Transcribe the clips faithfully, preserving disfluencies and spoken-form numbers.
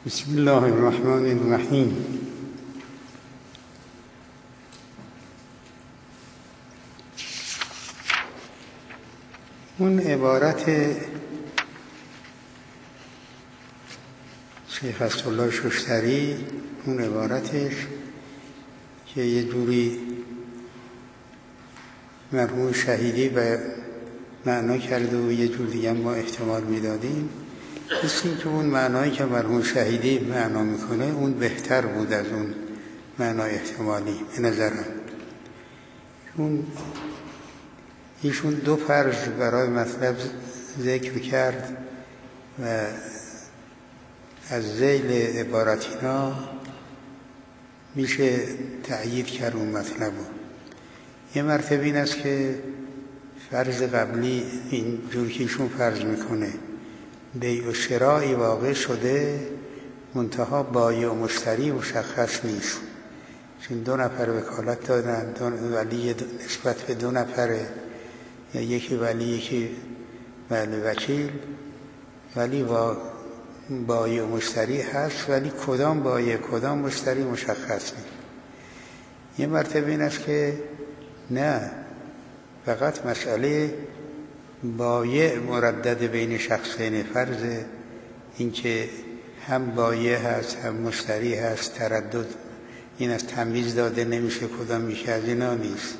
بسم الله الرحمن الرحیم. اون عبارت شیخ اسدالله ششتری، اون عبارتش که یه جوری مرحوم شهیدی به معنا کرده و یه جور دیگه ما احتمال میدادیم، مثل این که اون معنایی که مرحوم شهیدی معنا میکنه اون بهتر بود از اون معنای احتمالی به نظرم. چون ایشون دو فرض برای مطلب ذکر کرد و از ذیل عبارتینا میشه تأیید کرد اون مطلب رو. یه مرتبه این است که فرض قبلی این جور که ایشون فرض میکنه بیع و شرایی واقع شده، منتها بایع و مشتری مشخص نیست، چون دو نفر وکالت دادن، ولی نسبت به دو نفره، یا یکی ولی یکی ولی وکیل، ولی با بایع و مشتری هست، ولی کدام بایع کدام مشتری مشخص نیست. یه مرتبه این است که نه، فقط مسئله بایع مردد بین شخصین، فرض اینکه هم بایع هست هم مشتری هست، تردد این از تمیز داده نمیشه کدام میشه از اینا نیست.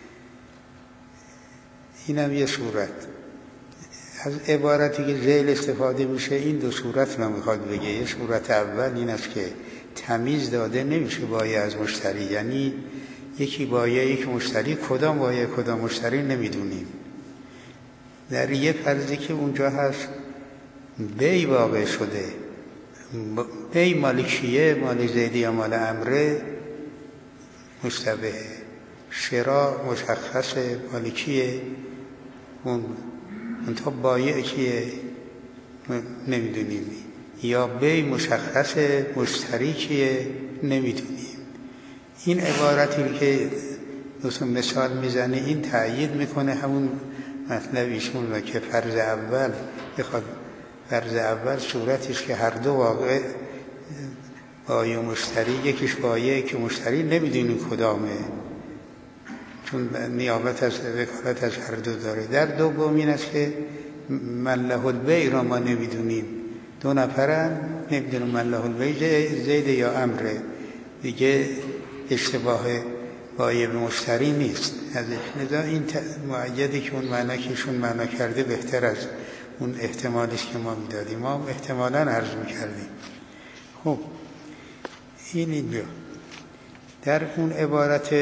این هم یه صورت از عبارتی که ذیل استفاده میشه. این دو صورت رو میخواد بگه. یه صورت اول این است که تمیز داده نمیشه بایع از مشتری، یعنی یکی بایع یک مشتری، کدام بایع کدام مشتری نمیدونیم. در یه فرضی که اونجا هست بیع واقع شده، بیع مال کیه، مال زیدی یا مال عمره مشتبه، شرا مشخصه مال کیه، اون منطقه بایع کیه نمیدونیم، یا بیع مشخصه مشتری کیه نمیدونیم. این عبارتی که دوستان مثال میزنه این تأیید میکنه همون مطلب ایشون را که فرض اول بخواد، فرض اول صورتش که هر دو واقع بایع و مشتری، یکیش بایع که مشتری نمیدونیم کدامه، چون نیابت از وکالت از هر دو داره. در دوم این است که من له البیع را ما نمیدونیم، دو نفرن نمیدونیم من له البیع زید یا عمره، دیگه اشتباه بایع به مشتری نیست. از لذا این مؤیدی که اون معنا که ایشون معنا کرده بهتر از اون احتمالیش که ما میدادیم، ما احتمالاً عرض میکردیم. خب این اینجا در اون عبارت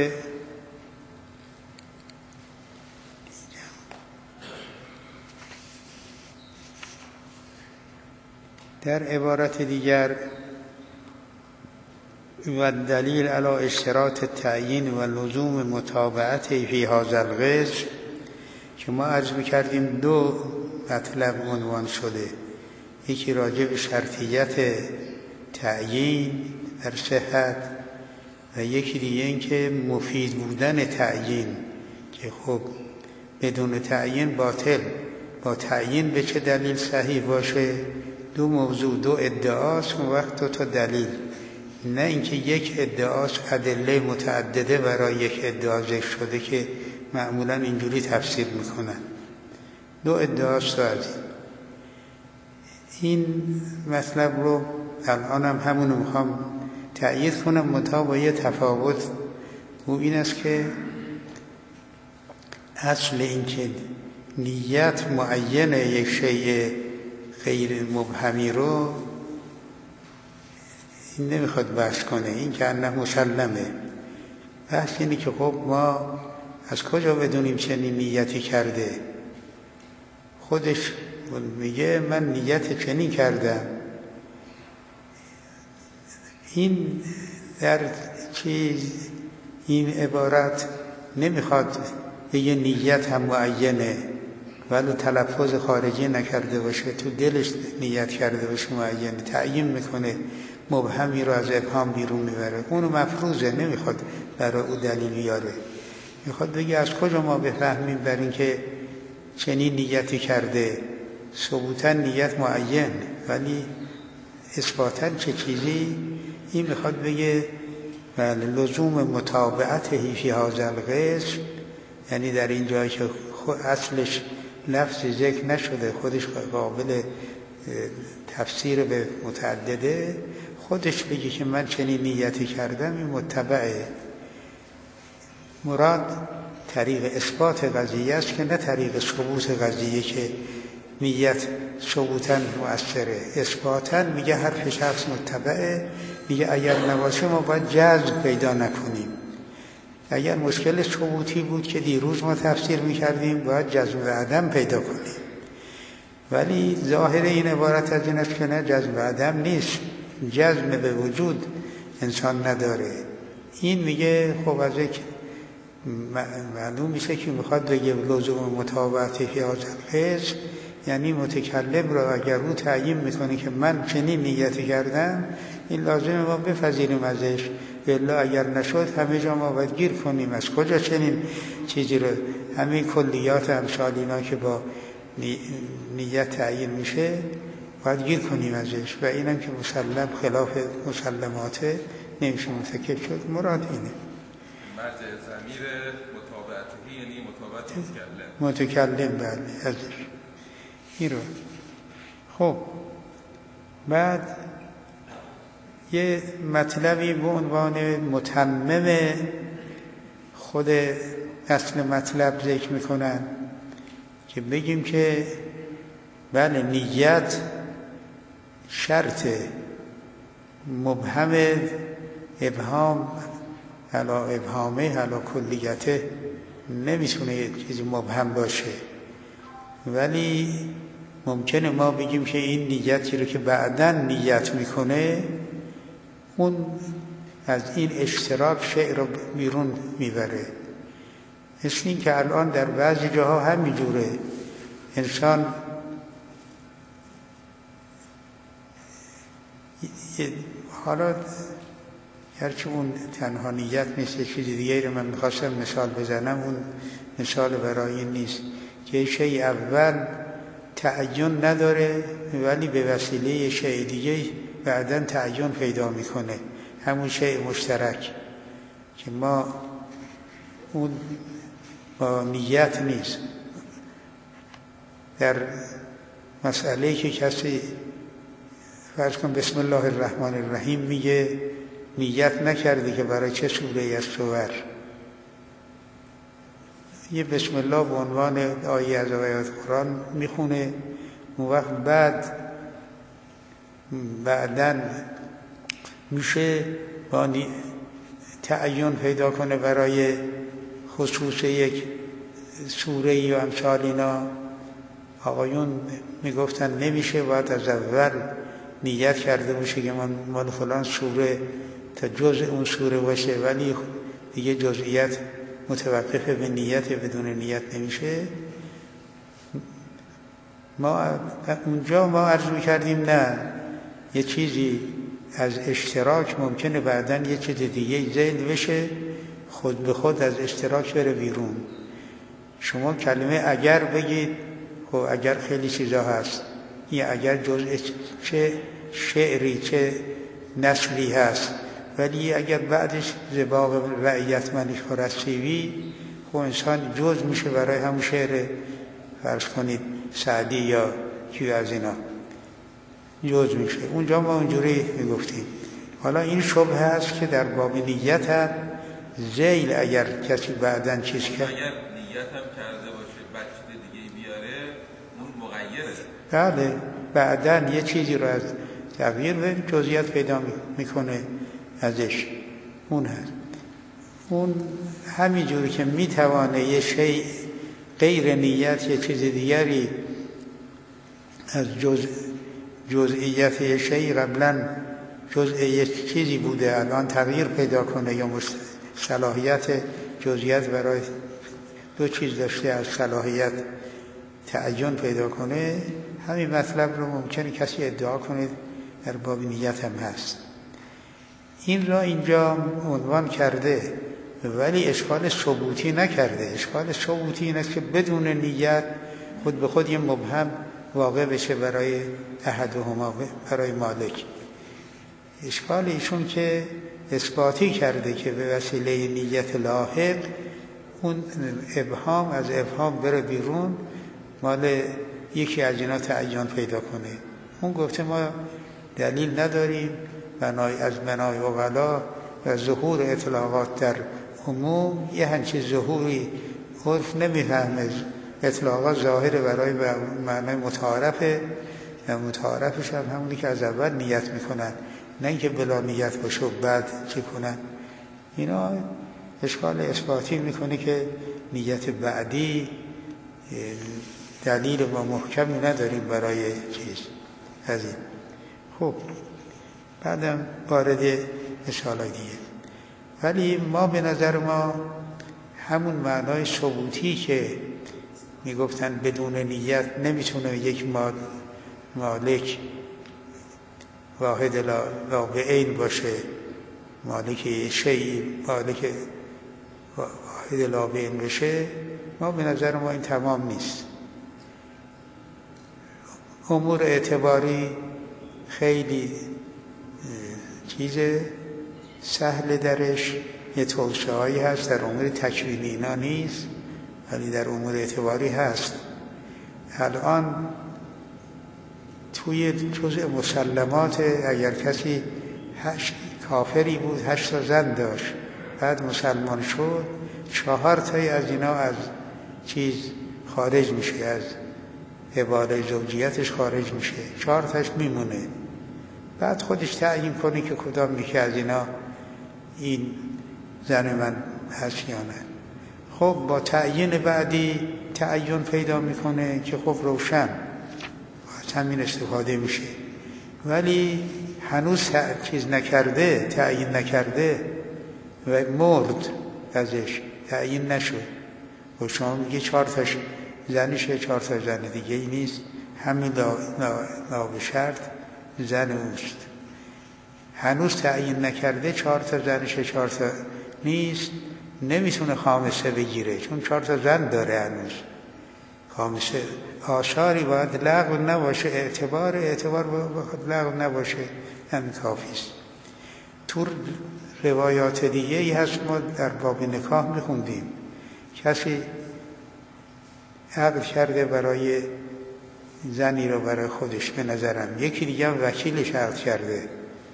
در عبارت دیگر و دلیل علی اشتراط التعیین و لزوم متابعت فی هذا القسم که ما عرض میکردیم دو مطلب عنوان شده، یکی راجع به شرطیت تعیین در صحت و یکی دیگه این که مفید بودن تعیین، که خب بدون تعیین باطل، با تعیین به چه دلیل صحیح باشه. دو موضوع، دو ادعاست و وقت دو تا دلیل، نه اینکه یک ادعاست ادله متعدده برای یک ادعا ذکر شده که معمولا اینجوری تفسیر میکنن. دو ادعاست و از این مطلب رو الان هم همونو میخوام تأیید کنم، منتها با یه تفاوت، و این است که اصل این که نیت معین یک شیء غیر مبهمی رو این نمیخواد بحث کنه، این که انه مسلمه. بحث اینه که خب ما از کجا بدونیم چنین نیتی کرده؟ خودش میگه من نیت چنین کردم. این در چیز این عبارت نمیخواد بگه نیت هم معینه، ولی تلفظ خارجی نکرده باشه، تو دلش نیت کرده باشه معینه، تعیین میکنه، مبهمی رو از ابهام بیرون میبره. اونو مفروضه، نمیخواد برای او دلیل بیاره، میخواد بگه از کجا ما بفهمیم بر این که چنین نیتی کرده. ثبوتا نیت معین، ولی اثباتاً چه چیزی؟ این میخواد بگه بله لزوم متابعته فی هذا القسم، یعنی در این جایی که اصلش لفظ ذکر نشده، خودش قابل تفسیر به متعدده، خودش بگه که من چنین نیتی کردم، این متبعه. مراد طریق اثبات قضیه است که نه طریق ثبوت قضیه که نیت ثبوتاً مؤثره. اثباتاً میگه حرف شخص متبعه، میگه اگر نباشه ما باید جذب پیدا نکنیم. اگر مشکل ثبوتی بود که دیروز ما تفسیر میکردیم، باید جذب و عدم پیدا کنیم. ولی ظاهر این عبارت از این است که نه، جذب و عدم نیست، جذب به وجود انسان نداره. این میگه خب از یک معلوم میشه که میخواد بگه لزوم متابعت فی هذا القسم، یعنی متکلم را اگر او تعیین میکنه که من چنین نیتی کردم، این لازمه ما بپذیریم ازش، الا اگر نشد همه جا ما باید گیر کنیم از کجا چنین چیزی رو. همین کلیات امثال اینا که با نیت تعیین میشه باید گیر کنیم ازش، و اینم که مسلم خلاف مسلماته نمیشه متکل شد. مراد اینه. مرجع ضمیر متابعته یعنی متابعت متکلم. متکلم بله ازش این رو. خب بعد یه مطلبی به عنوان متمم خود اصل مطلب ذکر میکنن که بگیم که بله نیت شرط مبهم ابهام علا ابهامه علا کلیته، نمیتونه یه چیزی مبهم باشه، ولی ممکنه ما بگیم که این نیتی رو که بعداً نیت میکنه اون از این اشتراک شیء رو بیرون میبره. مثل این که الان در بعضی جاها همینجوره، انسان حالا هرچی اون تنها نیت نیست، یه چیزی دیگه رو من میخواستم مثال بزنم، اون مثال برای این نیست که شیء اول تعین نداره ولی به وسیله شیء دیگه بعداً تعین پیدا میکنه، همون شیء مشترک که ما اون با نیت نیست. در مسئله که کسی فرض کن بسم الله الرحمن الرحیم میگه، نیت نکرده که برای چه سوره از سور، یه بسم الله به عنوان آیه از آیات قرآن میخونه، اون وقت بعد بعداً میشه با تعین پیدا کنه برای خصوص یک سوره یا امثال اینا. آقایون میگفتن نمیشه، باید از اول نیت کرده باشه که من مال فلان سوره تا جزء اون سوره باشه، ولی دیگه جزئیات متوقف به نیت، بدون نیت نمیشه. ما اونجا ما عرض میکردیم نه، یه چیزی از اشتراک ممکنه بعداً یه چیز دیگه زید بشه، خود به خود از اشتراک بره بیرون. شما کلمه اگر بگید، خب اگر خیلی چیزا هست، این اگر جزء چه شعری چه نسلی هست، ولی اگر بعدش زباق رعیت منش خرسیوی، خب انسان جز میشه برای همون شعر فرض کنید سعدی یا کی از اینا جز میشه. اونجا ما اونجوری میگفتیم. حالا این شبه هست که در باب نیت هم ذیل اگر کسی بعداً چیز کرد، اگر نیت هم کرده باشه بعد چیز دیگه بیاره اون مغیره، بله بعداً یه چیزی رو از تغییر به جزئیات پیدا میکنه ازش، اون هست. اون همینجوری که میتوانه یه شیء غیر نیت یه چیز دیگری از جزء جزئیات یه شیء قبلا جزء یه چیزی بوده الان تغییر پیدا کنه، یا صلاحیت جزئیات برای دو چیز داشته از صلاحیت تعین پیدا کنه، همین مطلب رو ممکنه کسی ادعا کنه در باب نیت هم هست. این را اینجا عنوان کرده ولی اشکال ثبوتی نکرده. اشکال ثبوتی این است که بدون نیت خود به خود یه مبهم واقع بشه برای احدهما، برای مالک. اشکال ایشون که اثباتی کرده که به وسیله نیت لاحق اون ابهام از ابهام بره بیرون، مال یکی از اینا تعین پیدا کنه. اون گفته ما دلیل نداریم، بنای از بنای عقلا و ظهور اطلاقات در عموم یه همچین ظهوری عرف نمیفهمه. اطلاقات ظاهر برای معنی متعارفه و متعارفش هم همونی که از اول نیت میکنن، نه اینکه بلا نیت باشه و بعد چی کنن. اینا اشکال اثباتی میکنه که نیت بعدی دلیل ما محکمی نداریم برای چیز از این. خب بعدم وارد اشکالای دیگه. ولی ما به نظر ما همون معنای ثبوتی که میگفتن بدون نیت نمیتونه یک مالک واحد لا به عین باشه، مالک شیء مالک واحد لا به عین بشه، ما به نظر ما این تمام نیست. امور اعتباری خیلی چیز سهل درش، یه توسعه هایی هست، در امور تکوینی اینا نیست ولی در امور اعتباری هست. الان توی جزء مسلمات اگر کسی هشت کافری بود هشت تا زن داشت بعد مسلمان شد، چهار تایی از اینا از چیز خارج میشه، از عباده زوجیتش خارج میشه، چهار تاش میمونه. بعد خودش تعیین کنه که کدام یکی از اینا این زن من هست یا نه. خب با تعیین بعدی تعیین پیدا میکنه که خب روشن از همین استفاده میشه، ولی هنوز چیز نکرده، تعیین نکرده و مرد ازش، تعیین نشد. و شما میگه چهار تاش زنشه، چهار تا زن دیگه ای نیست، همین لا به شرط زن اوست. هنوز تعیین نکرده، چهار تا زنشه چهار تا نیست، نمیتونه خامسه بگیره چون چهار تا زن داره هنوز. خامسه آثاری باید لغو نباشه، اعتبار اعتبار باید لغو نباشه، همین کافیست. تو روایات دیگه ای هست ما در باب نکاح میخوندیم، کسی عقد کرده برای زنی رو برای خودش، به نظرم یکی دیگه هم وکیلش عقد کرده،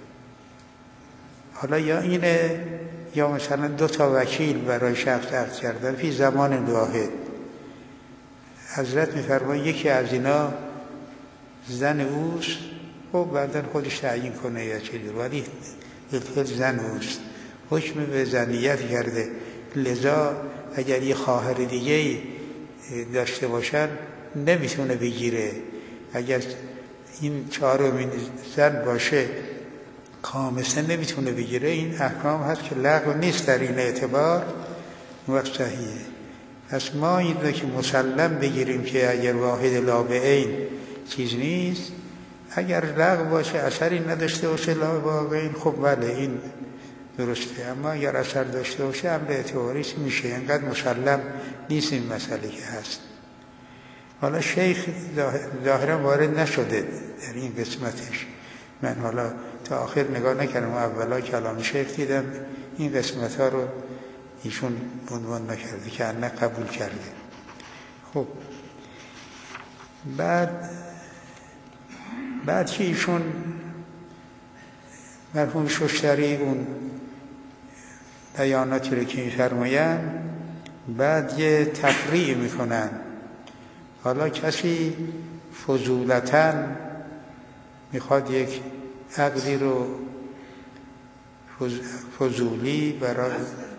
حالا یا اینه یا مثلا دو تا وکیل برای شخص عقد کردن فی زمان واحد. حضرت میفرماید یکی از اینا زن اوست، خب بعدن خودش تعیین کنه یا چیزی، ولی بالفعل زن اوست، حکم به زنیت کرده. لذا اگر یه خواهر دیگه داشته باشن نمیتونه بگیره. اگر این چهارمین زن باشه خامسه نمیتونه بگیره. این احکام هست که لغو نیست در این اعتبار، وقت صحیحه. پس ما این رو که مسلم بگیریم که اگر واحد لا به عین چیز نیست، اگر لغو باشه اثری نداشته باشه لا به عین، خب بله این درسته، اما اگر اثر داشته باشه امر اعتباریش میشه. اینقدر مسلم نیست این مسئله که هست. حالا شیخ ظاهرا وارد نشده در این قسمتش، من حالا تا آخر نگاه نکردم، اولا کلام شیخ دیدم این قسمت ها رو ایشون عنوان نکرده که نه قبول کرده. خب بعد بعد که ایشون مرحوم ششتری اون بیاناتی رو که می‌فرماین بعد یه تفریع میکنن. حالا کسی فضولتاً میخواد یک عقدی رو فضولی برای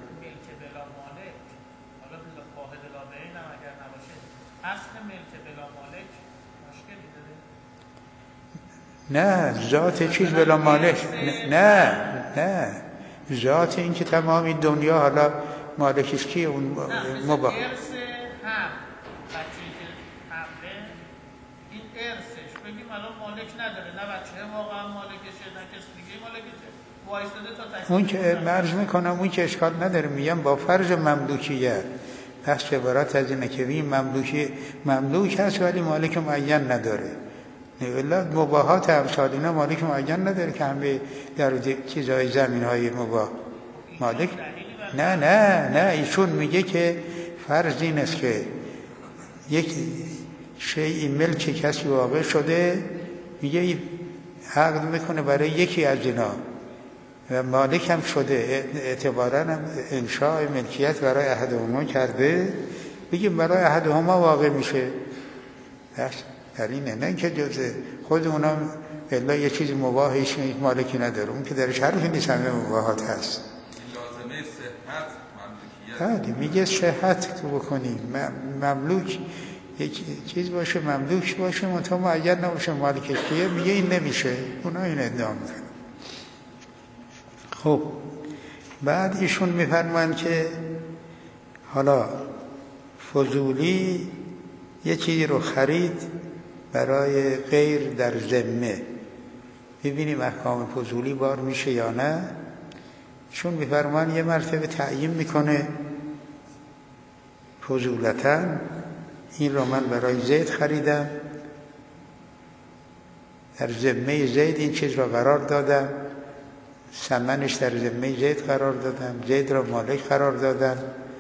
نه ذات چیز بلا مالک، نه نه ذات این که تمام این دنیا حالا مالکش کی اون مبا ارث هم بچه‌ای که حمله این ارثش بگیم الان مالک نداره، نه بچه واقعا مالکشه نه کسی دیگه مالکشه، وایستاده تا تکلیف. اون که مرز میکنم اون که اشکال نداره، میگم با فرض مملوکیت. پس عبارت از اینه که این مملوکی مملوک هست ولی مالک معین نداره. الا مباحات امثال اینا مالک معین نداره که همه در چیزهای زمین های مباح مالک. نه نه نه ایشون میگه که فرض این است که یک شیء ملک کسی واقع شده، میگه عقد میکنه برای یکی از اینا و مالک هم شده، اعتباراً هم انشاء ملکیت برای احدهما کرده، بگیم برای احدهما واقع میشه. بس در اینه، نه که جزء خود اونا الا یه چیزی مباحش مالکی نداره، اون که درش حرفی نیست، همه مباحات هست. لازمه صحت مملوکیت میگه صحت بکنیم، مملوک یک چیز باشه، مملوک باشه، منتها معین نباشه مالکش کیه، میگه این نمیشه. اونا این ادعا میکنن. خب بعد ایشون میفرمان که حالا فضولی یه چیزی رو خرید برای غیر در ذمه، ببینیم احکام فضولی بار میشه یا نه. چون میفرمان یه مرتبه تعیین میکنه فضولتاً این رو من برای زید خریدم، در ذمه زید این چیز را قرار دادم، ثمنش در ذمه زید قرار دادم، زید را مالک قرار دادم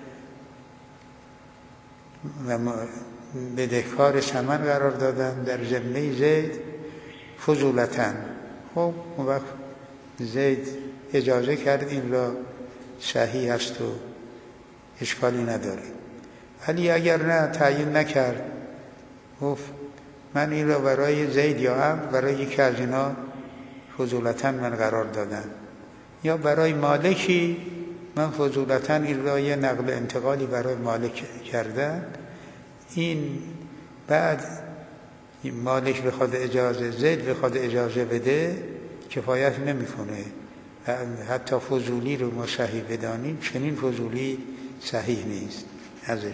و بدهکار ثمن قرار دادم در ذمه زید فضولتاً. خب اون وقت زید اجازه کرد این را صحیح است و اشکالی نداره. ولی اگر نه تعیین نکرد، گفت من این را برای زید یا عمرو برای یکی از اینا فضولتاً من قرار دادم، یا برای مالکی من فضولتاً این را یه نقل انتقالی برای مالک کردم، این بعد مالک بخواد اجازه، زید بخواد اجازه بده کفایت نمیکنه، حتی فضولی رو ما صحیح بدانیم، چنین فضولی صحیح نیست ازش.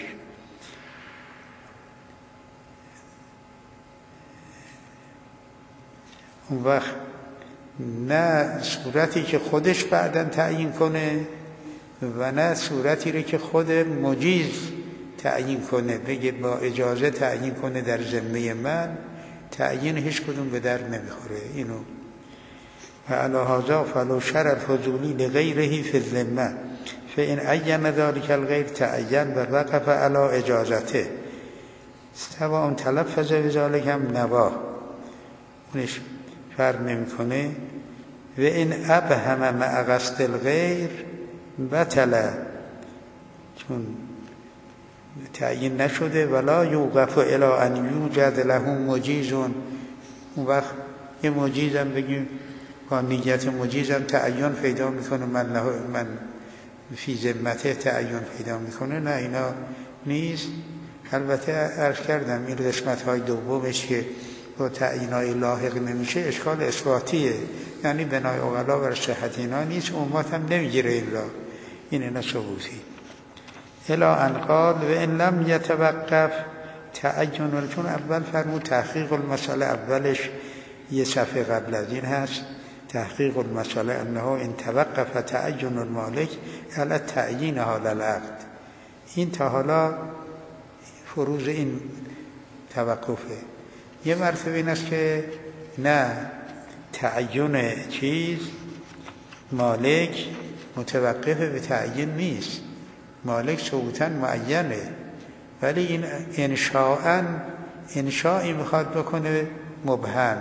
اون وقت نه صورتی که خودش بعداً تعیین کنه و نه صورتی رو که خود مجیز تعیین کنه، بگه با اجازه تعیین کنه در ذمه من، تعیین هیچ کدوم به در نمیخوره. اینو و علی هذا فلو شرع الفضولی لغیره فی الذمه فان عین ذلك الغیر تعین و وقف علی اجازته سواء تلفظ بذلك هم نوا، اونش فرق نمیکنه. و این ابهم مع قصد الغیر بطل، چون تعیین نشده ولا یوقف الی ان یوجد له مجیز، اون وقت یه مجیزم بگیم با نیت مجیزم تعین پیدا میکنه، من من فی ذمته تعین پیدا میکنه، نه اینا نیست. البته عرض کردم این قسمت های دومش که با تعیینای لاحق نمیشه اشکال اثباتیه، یعنی بنای اغلا بر صحت اینا نیست، امت هم نمیگیره این را، این اینا ثبوتی. الا ان قال و ان لم یتوقف تعین، چون اول فرمود تحقیق المسئله، اولش یه صفحه قبل از این هست، تحقیق المسئله انه ان توقف تعین المالک علی تعیین حال العقد، این تا حالا فروض این توقفه. یه مرتبه این است که نه، تعین چیز مالک متوقف به تعیین نیست، مالک ثبوتاً معینه، ولی این انشاءاً انشائی میخواد بکنه مبهم،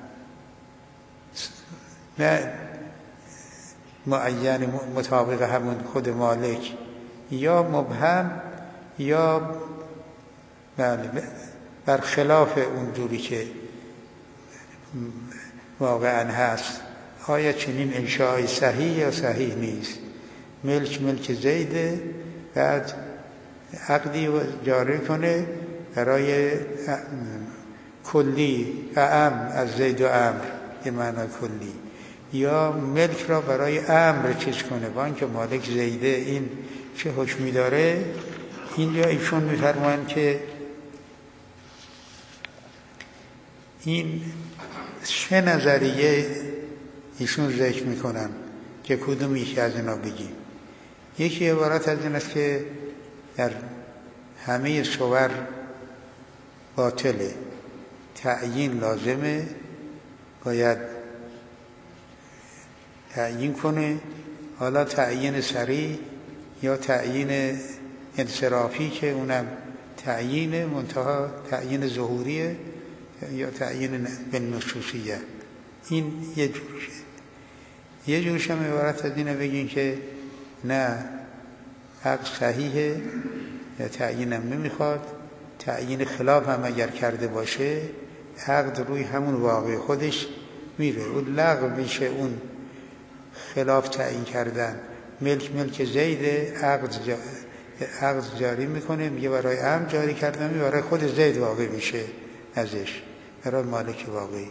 نه معین مطابق همون خود مالک، یا مبهم یا بله برخلاف اون جوری که واقعا هست. آیا چنین انشاء صحیح یا صحیح نیست؟ ملک ملک زیده، بعد عقدی جاری کنه برای کلی اعم از زید و عمرو، یه معنی کلی، یا ملک را برای عمرو چیز کنه، با اینکه مالک زیده، این چه حکمی داره؟ اینجا ایشون میفرمایند که این سه نظریه ایشون ذکر میکنن که کدوم یکی از اینا بگیم. یکی عبارت از این است که در همه صور باطله، تعیین لازمه، باید تعیین کنه. حالا تعیین سریع یا تعیین انصرافی که اونم تعیین منتها تعیین ظهوریه یا تعیین بالنصوصیه، این یه جورشه. یه جورش هم عبارت از اینه بگین که نه عقد صحیحه یا تعیینم نمیخواد، تعیین خلاف هم اگر کرده باشه عقد روی همون واقع خودش میره، اون لغو میشه. اون خلاف تعیین کردن ملک ملک زیده، عقد جا... عقد جاری میکنه، میگه برای ام جاری کردم، برای خود زید واقع میشه ازش، برای مالک واقعی.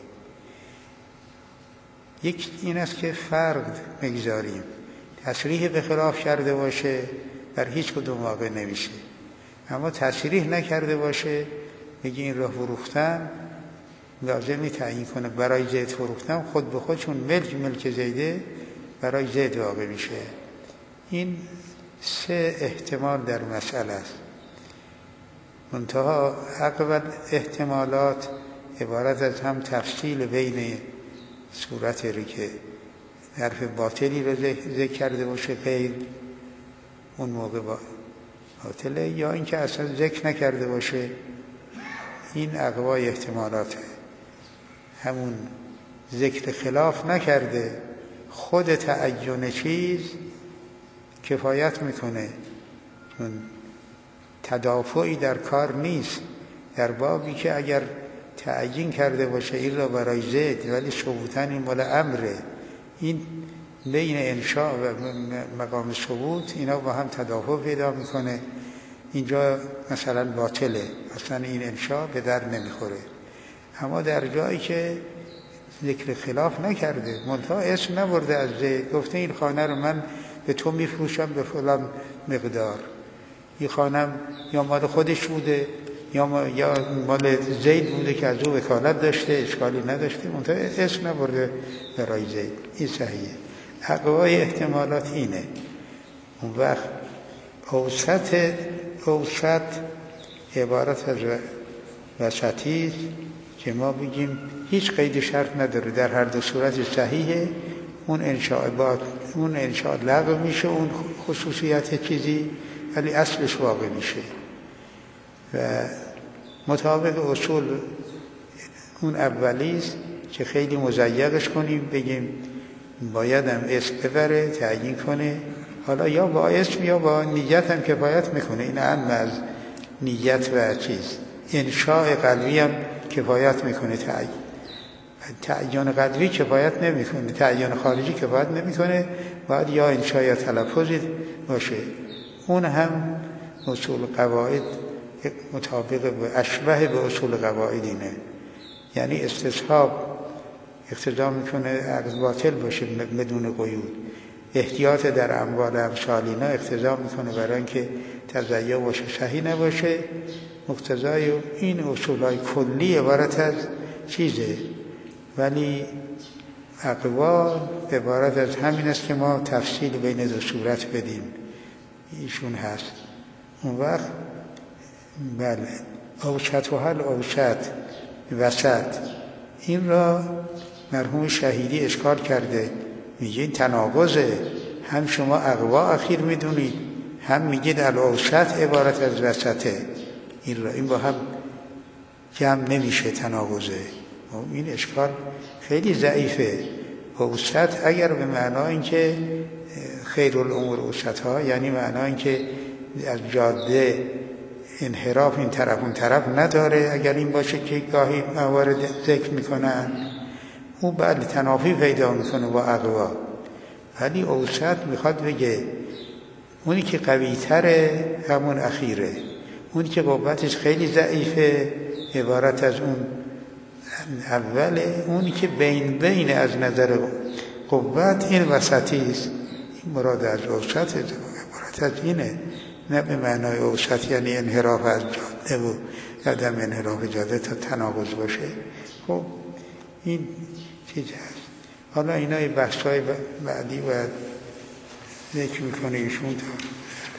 یک این است که فرق بگذاریم، تصریح به خلاف کرده باشه بر هیچ کدوم واقع نمیشه، اما تصریح نکرده باشه بگی این را فروختم، لازمی تعیین کنه برای زید فروختم، خود به خود چون ملک ملک زیده برای زید واقع میشه. این سه احتمال در مسئله است. منتها اقوال احتمالات عبارت از هم تفصیل بین صورت رو که حرف باطلی رو ذکر کرده باشه غیر اون موقع باطله، یا اینکه اصلا ذکر نکرده باشه. این اقوای احتمالاته. همون ذکر خلاف نکرده، خود تعین چیز کفایت میکنه، اون تدافعی در کار نیست. در بابی که اگر تعیین کرده باشه این را برای زید ولی ثبوتاً این مال امره، این بین انشاء و مقام ثبوت اینا با هم تدافع پیدا میکنه. اینجا مثلا باطله، اصلا این انشاء به در نمیخوره. اما در جایی که ذکر خلاف نکرده، منتها اسم نبرده از زید، گفته این خانه رو من به تو میفروشم به فلان مقدار، این خانم یا مال خودش بوده یا مال زید بوده که از او وکالت داشته، اشکالی نداشته، منتها اسم نبرده برای زید. این صحیحه. اقوای احتمالات اینه. اون وقت اوسط اوسط عبارت از وسطی که ما بگیم هیچ قید شرط نداره، در هر دو صورت صحیحه. اون انشاء بعد اون انشاء لغو میشه، اون خصوصیت چیزی، ولی اصلش واقع میشه. و مطابق اصول اون اولیست که خیلی مضیقش کنیم، بگیم باید هم اسم ببره تعیین کنه، حالا یا با اسم یا با نیت هم کفایت میکنه. این هم از نیت و چیز. انشاء قلبی هم کفایت میکنه، تعیین تعیین قلبی کفایت نمیکنه، تعیین خارجی کفایت نمیکنه، باید یا انشاء یا تلفظی باشه. اون هم اصول قواعد مطابق به اشبه به اصول قواعد اینه، یعنی استصحاب اقتضا میکنه عقد باطل باشه بدون قیود، احتیاط در اموال امثال اینا اقتضا میکنه برای اینکه تضیع باشه صحیح نباشه. مقتضای این اصولای کلی عبارت از چیزه، ولی اقوال عبارت از همین است که ما تفصیل بین دو صورت بدیم. ایشون هست. اون وقت بله اوسط و حل اوسط وسط، این را مرحوم شهیدی اشکال کرده، میگه این تناقضه، هم شما اقوا اخیر میدونید هم میگید الاوسط عبارت از وسطه، این را این با هم جمع نمیشه، تناقضه. این اشکال خیلی ضعیفه. اوسط اگر به معنای اینکه خیر الامور اوسط ها، یعنی معنای اینکه از جاده انحراف این طرف اون طرف نداره، اگر این باشه که گاهی موارد ذکر میکنن او بعد تنافی پیدا میکنه با اقوا. ولی اوسط میخواد بگه اونی که قوی تره همون اخیره، اونی که قوتش خیلی ضعیفه عبارت از اون اوله، اونی که بین بین از نظر قوت این وسطی است. این مراد از اوسط عبارت از اینه، نه به معنای اوسط یعنی انحراف از جاده و عدم انحراف جاده تا تناقض باشه. خب این چیز هست. حالا اینا بحث‌های بعدی و ذکر میکنه ایشون تا